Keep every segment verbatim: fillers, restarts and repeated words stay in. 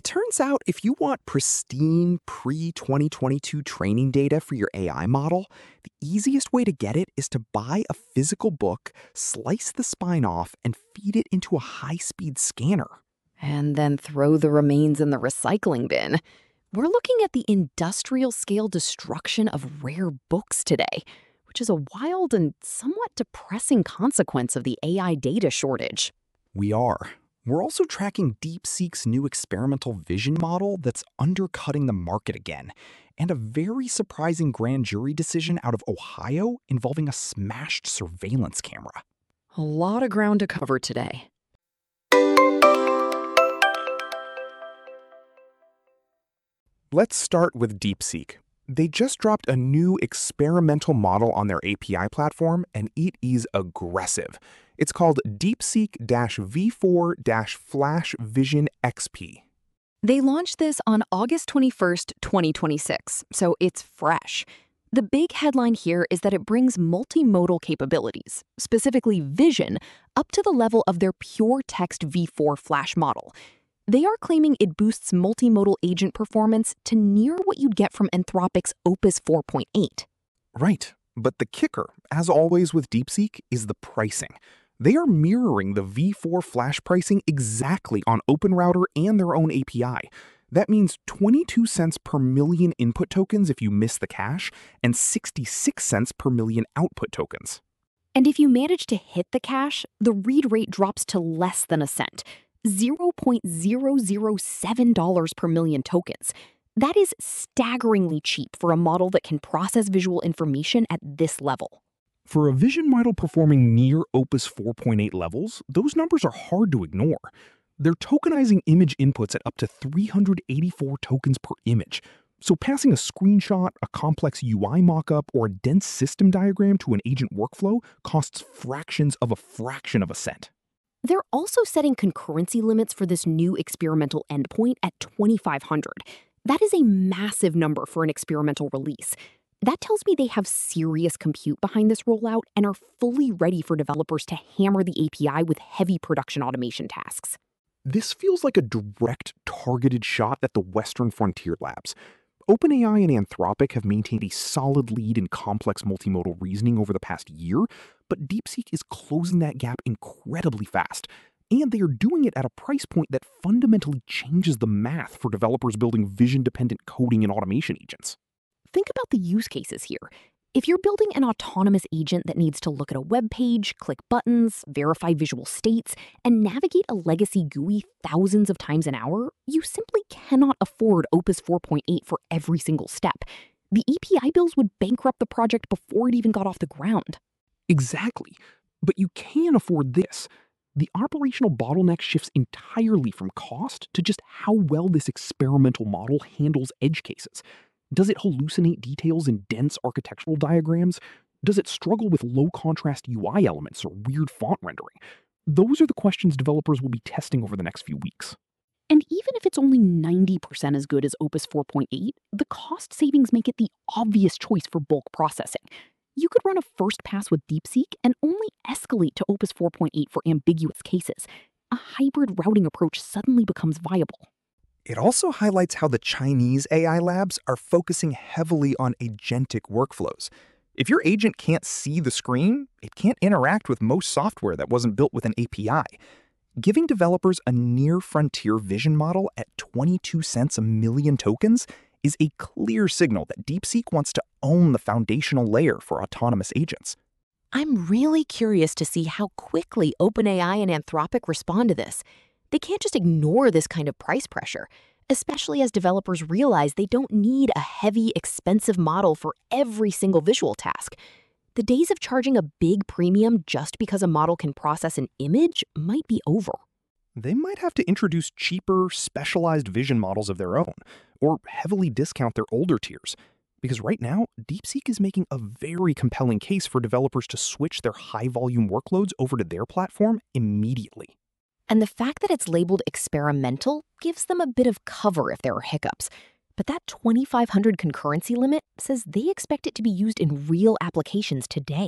turns out if you want pristine pre twenty twenty-two training data for your A I model, the easiest way to get it is to buy a physical book, slice the spine off, and feed it into a high-speed scanner. And then throw the remains in the recycling bin. We're looking at the industrial-scale destruction of rare books today, which is a wild and somewhat depressing consequence of the A I data shortage. We are. We're also tracking DeepSeek's new experimental vision model that's undercutting the market again, and a very surprising grand jury decision out of Ohio involving a smashed surveillance camera. A lot of ground to cover today. Let's start with DeepSeek. They just dropped a new experimental model on their A P I platform, and it is aggressive. It's called DeepSeek V four Flash Vision X P. They launched this on August twenty-first, twenty twenty-six, so it's fresh. The big headline here is that it brings multimodal capabilities, specifically vision, up to the level of their pure text V four Flash model. They are claiming it boosts multimodal agent performance to near what you'd get from Anthropic's Opus four point eight. Right, but the kicker, as always with DeepSeek, is the pricing. They are mirroring the V four Flash pricing exactly on OpenRouter and their own A P I. That means twenty-two cents per million input tokens if you miss the cache, and sixty-six cents per million output tokens. And if you manage to hit the cache, the read rate drops to less than a cent. zero point zero zero seven dollars per million tokens. That is staggeringly cheap for a model that can process visual information at this level. For a vision model performing near Opus four point eight levels, those numbers are hard to ignore. They're tokenizing image inputs at up to three hundred eighty-four tokens per image. So passing a screenshot, a complex U I mockup, or a dense system diagram to an agent workflow costs fractions of a fraction of a cent. They're also setting concurrency limits for this new experimental endpoint at twenty-five hundred. That is a massive number for an experimental release. That tells me they have serious compute behind this rollout and are fully ready for developers to hammer the A P I with heavy production automation tasks. This feels like a direct, targeted shot at the Western frontier labs. OpenAI and Anthropic have maintained a solid lead in complex multimodal reasoning over the past year, but DeepSeek is closing that gap incredibly fast. And they are doing it at a price point that fundamentally changes the math for developers building vision-dependent coding and automation agents. Think about the use cases here. If you're building an autonomous agent that needs to look at a web page, click buttons, verify visual states, and navigate a legacy G U I thousands of times an hour, you simply cannot afford Opus four point eight for every single step. The A P I bills would bankrupt the project before it even got off the ground. Exactly. But you can afford this. The operational bottleneck shifts entirely from cost to just how well this experimental model handles edge cases. Does it hallucinate details in dense architectural diagrams? Does it struggle with low-contrast U I elements or weird font rendering? Those are the questions developers will be testing over the next few weeks. And even if it's only ninety percent as good as Opus four point eight, the cost savings make it the obvious choice for bulk processing. You could run a first pass with DeepSeek and only escalate to Opus four point eight for ambiguous cases. A hybrid routing approach suddenly becomes viable. It also highlights how the Chinese A I labs are focusing heavily on agentic workflows. If your agent can't see the screen, it can't interact with most software that wasn't built with an A P I. Giving developers a near-frontier vision model at twenty-two cents a million tokens is a clear signal that DeepSeek wants to own the foundational layer for autonomous agents. I'm really curious to see how quickly OpenAI and Anthropic respond to this. They can't just ignore this kind of price pressure, especially as developers realize they don't need a heavy, expensive model for every single visual task. The days of charging a big premium just because a model can process an image might be over. They might have to introduce cheaper, specialized vision models of their own, or heavily discount their older tiers. Because right now, DeepSeek is making a very compelling case for developers to switch their high-volume workloads over to their platform immediately. And the fact that it's labeled experimental gives them a bit of cover if there are hiccups. But that twenty-five hundred concurrency limit says they expect it to be used in real applications today.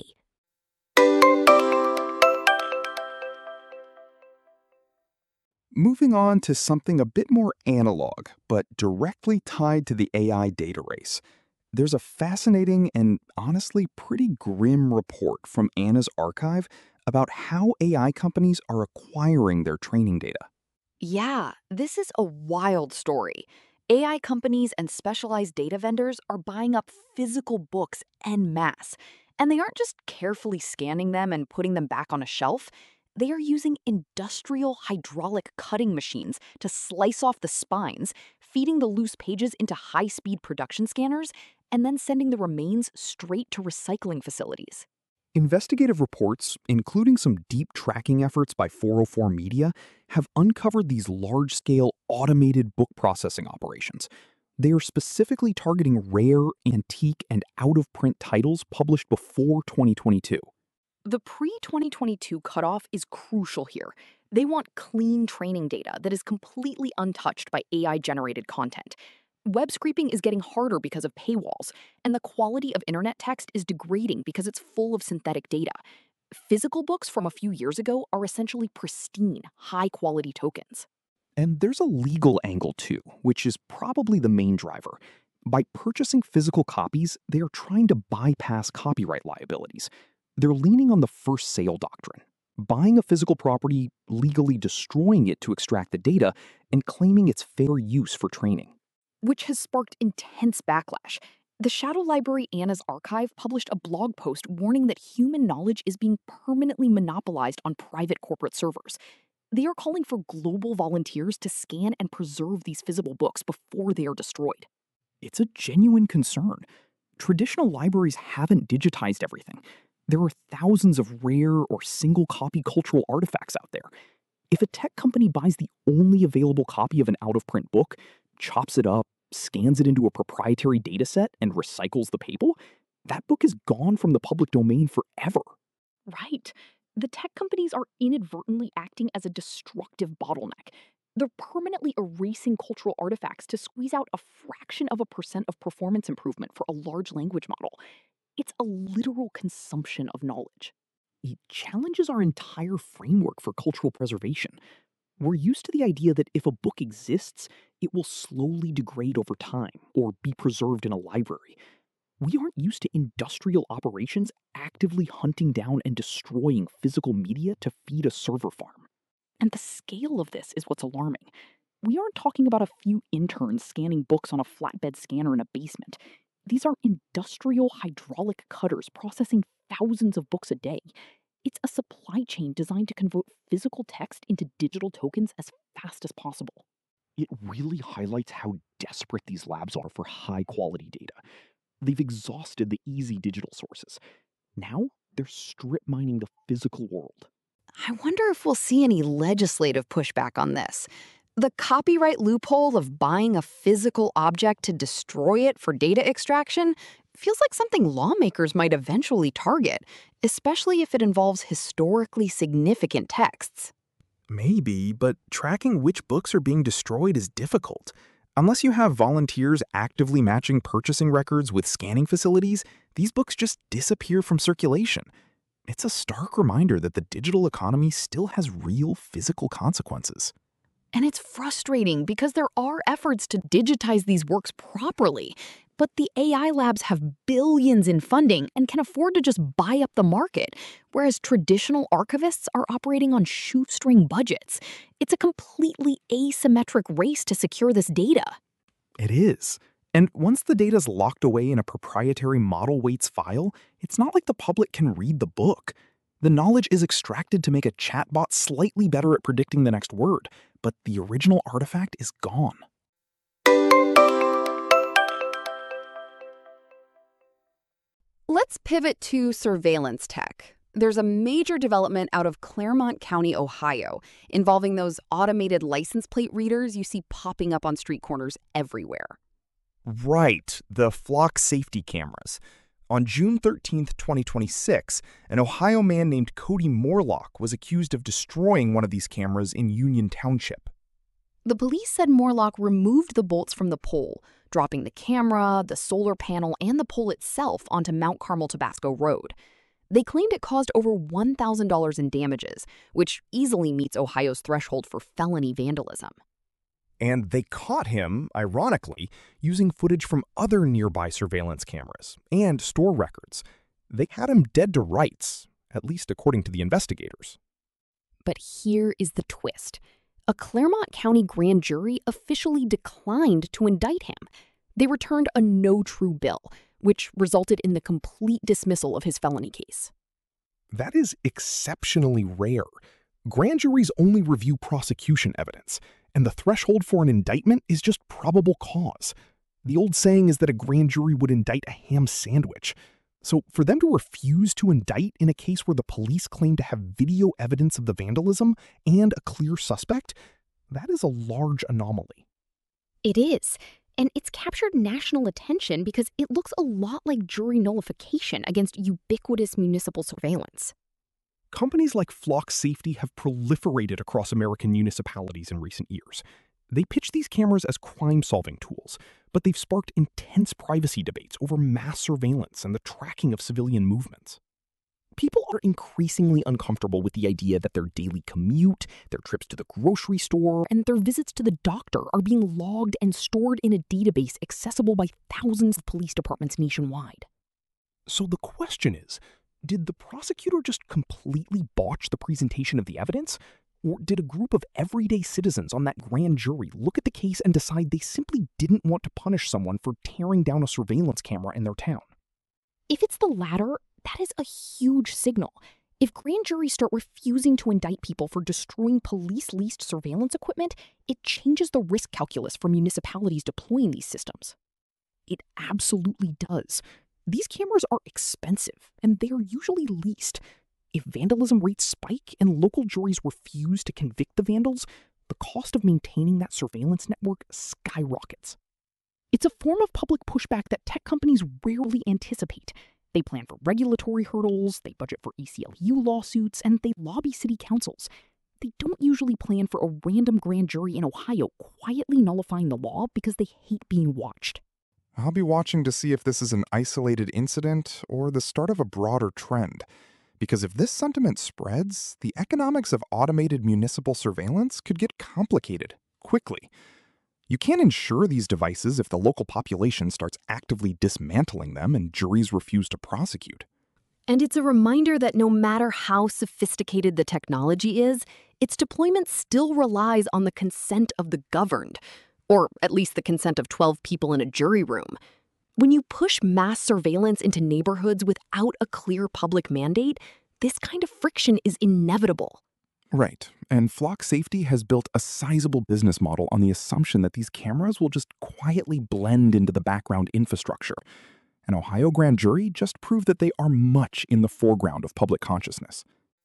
Moving on to something a bit more analog, but directly tied to the A I data race. There's a fascinating and honestly pretty grim report from Anna's archive about how A I companies are acquiring their training data. Yeah, this is a wild story. A I companies and specialized data vendors are buying up physical books en masse. And they aren't just carefully scanning them and putting them back on a shelf. They are using industrial hydraulic cutting machines to slice off the spines, feeding the loose pages into high-speed production scanners, and then sending the remains straight to recycling facilities. Investigative reports, including some deep tracking efforts by four oh four Media, have uncovered these large-scale automated book processing operations. They are specifically targeting rare, antique, and out-of-print titles published before twenty twenty-two. The pre twenty twenty-two cutoff is crucial here. They want clean training data that is completely untouched by A I-generated content. Web scraping is getting harder because of paywalls, and the quality of internet text is degrading because it's full of synthetic data. Physical books from a few years ago are essentially pristine, high-quality tokens. And there's a legal angle too, which is probably the main driver. By purchasing physical copies, they are trying to bypass copyright liabilities. They're leaning on the first sale doctrine, buying a physical property, legally destroying it to extract the data, and claiming its fair use for training. Which has sparked intense backlash. The Shadow Library Anna's Archive published a blog post warning that human knowledge is being permanently monopolized on private corporate servers. They are calling for global volunteers to scan and preserve these physical books before they are destroyed. It's a genuine concern. Traditional libraries haven't digitized everything. There are thousands of rare or single-copy cultural artifacts out there. If a tech company buys the only available copy of an out-of-print book, chops it up, scans it into a proprietary dataset, and recycles the paper, that book is gone from the public domain forever. Right. The tech companies are inadvertently acting as a destructive bottleneck. They're permanently erasing cultural artifacts to squeeze out a fraction of a percent of performance improvement for a large language model. It's a literal consumption of knowledge. It challenges our entire framework for cultural preservation. We're used to the idea that if a book exists, it will slowly degrade over time or be preserved in a library. We aren't used to industrial operations actively hunting down and destroying physical media to feed a server farm. And the scale of this is what's alarming. We aren't talking about a few interns scanning books on a flatbed scanner in a basement. These are industrial hydraulic cutters processing thousands of books a day. It's a supply chain designed to convert physical text into digital tokens as fast as possible. It really highlights how desperate these labs are for high-quality data. They've exhausted the easy digital sources. Now they're strip mining the physical world. I wonder if we'll see any legislative pushback on this. The copyright loophole of buying a physical object to destroy it for data extraction feels like something lawmakers might eventually target, especially if it involves historically significant texts. Maybe, but tracking which books are being destroyed is difficult. Unless you have volunteers actively matching purchasing records with scanning facilities, these books just disappear from circulation. It's a stark reminder that the digital economy still has real physical consequences. And it's frustrating because there are efforts to digitize these works properly, but the A I labs have billions in funding and can afford to just buy up the market, whereas traditional archivists are operating on shoestring budgets. It's a completely asymmetric race to secure this data. It is. And once the data's locked away in a proprietary model weights file, it's not like the public can read the book. The knowledge is extracted to make a chatbot slightly better at predicting the next word, but the original artifact is gone. Let's pivot to surveillance tech. There's a major development out of Claremont County, Ohio, involving those automated license plate readers you see popping up on street corners everywhere. Right, the flock safety cameras. On June thirteenth, twenty twenty-six, an Ohio man named Cody Morlock was accused of destroying one of these cameras in Union Township. The police said Morlock removed the bolts from the pole, dropping the camera, the solar panel, and the pole itself onto Mount Carmel Tabasco Road. They claimed it caused over one thousand dollars in damages, which easily meets Ohio's threshold for felony vandalism. And they caught him, ironically, using footage from other nearby surveillance cameras and store records. They had him dead to rights, at least according to the investigators. But here is the twist. A Claremont County grand jury officially declined to indict him. They returned a no-true bill, which resulted in the complete dismissal of his felony case. That is exceptionally rare. Grand juries only review prosecution evidence, and the threshold for an indictment is just probable cause. The old saying is that a grand jury would indict a ham sandwich. So for them to refuse to indict in a case where the police claim to have video evidence of the vandalism and a clear suspect, that is a large anomaly. It is. And it's captured national attention because it looks a lot like jury nullification against ubiquitous municipal surveillance. Companies like Flock Safety have proliferated across American municipalities in recent years. They pitch these cameras as crime-solving tools, but they've sparked intense privacy debates over mass surveillance and the tracking of civilian movements. People are increasingly uncomfortable with the idea that their daily commute, their trips to the grocery store, and their visits to the doctor are being logged and stored in a database accessible by thousands of police departments nationwide. So the question is, did the prosecutor just completely botch the presentation of the evidence? Or did a group of everyday citizens on that grand jury look at the case and decide they simply didn't want to punish someone for tearing down a surveillance camera in their town? If it's the latter, that is a huge signal. If grand juries start refusing to indict people for destroying police-leased surveillance equipment, it changes the risk calculus for municipalities deploying these systems. It absolutely does. These cameras are expensive, and they are usually leased. If vandalism rates spike and local juries refuse to convict the vandals, the cost of maintaining that surveillance network skyrockets. It's a form of public pushback that tech companies rarely anticipate. They plan for regulatory hurdles, they budget for A C L U lawsuits, and they lobby city councils. They don't usually plan for a random grand jury in Ohio quietly nullifying the law because they hate being watched. I'll be watching to see if this is an isolated incident or the start of a broader trend. Because if this sentiment spreads, the economics of automated municipal surveillance could get complicated quickly. You can't insure these devices if the local population starts actively dismantling them and juries refuse to prosecute. And it's a reminder that no matter how sophisticated the technology is, its deployment still relies on the consent of the governed, or at least the consent of twelve people in a jury room. When you push mass surveillance into neighborhoods without a clear public mandate, this kind of friction is inevitable. Right, and Flock Safety has built a sizable business model on the assumption that these cameras will just quietly blend into the background infrastructure. An Ohio grand jury just proved that they are much in the foreground of public consciousness.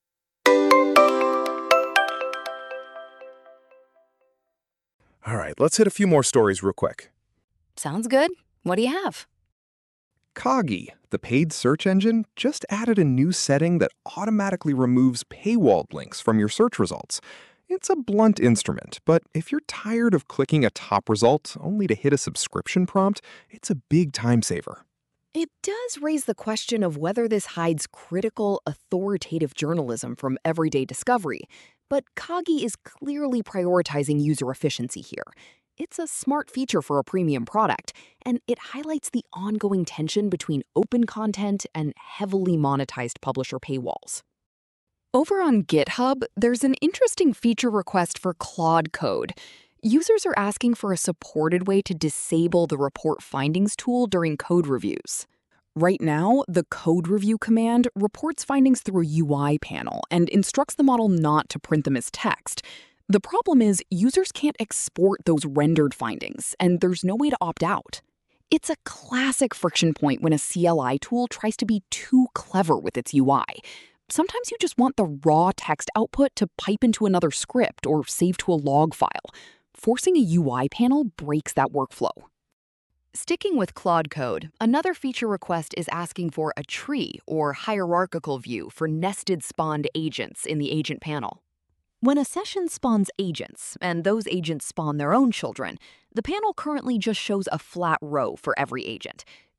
All right, let's hit a few more stories real quick. Sounds good. What do you have? Kagi, the paid search engine, just added a new setting that automatically removes paywalled links from your search results. It's a blunt instrument, but if you're tired of clicking a top result only to hit a subscription prompt, it's a big time saver. It does raise the question of whether this hides critical, authoritative journalism from everyday discovery, but Kagi is clearly prioritizing user efficiency here. It's a smart feature for a premium product, and it highlights the ongoing tension between open content and heavily monetized publisher paywalls. Over on GitHub, there's an interesting feature request for Claude Code. Users are asking for a supported way to disable the report findings tool during code reviews. Right now, the code review command reports findings through a U I panel and instructs the model not to print them as text. The problem is users can't export those rendered findings, and there's no way to opt out. It's a classic friction point when a C L I tool tries to be too clever with its U I. Sometimes you just want the raw text output to pipe into another script or save to a log file. Forcing a U I panel breaks that workflow. Sticking with Claude Code, another feature request is asking for a tree or hierarchical view for nested spawned agents in the agent panel. When a session spawns agents, and those agents spawn their own children, the panel currently just shows a flat row for every agent.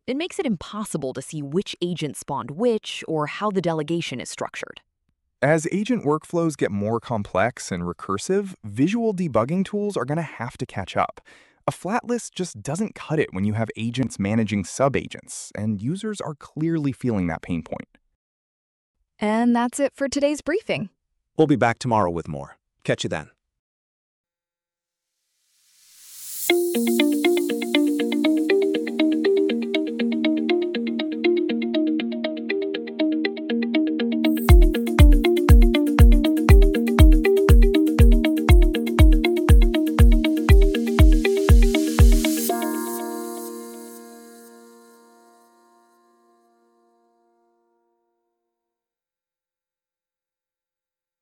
It makes it impossible to see which agent spawned which or how the delegation is structured. As agent workflows get more complex and recursive, visual debugging tools are going to have to catch up. A flat list just doesn't cut it when you have agents managing sub-agents, and users are clearly feeling that pain point. And that's it for today's briefing. We'll be back tomorrow with more. Catch you then.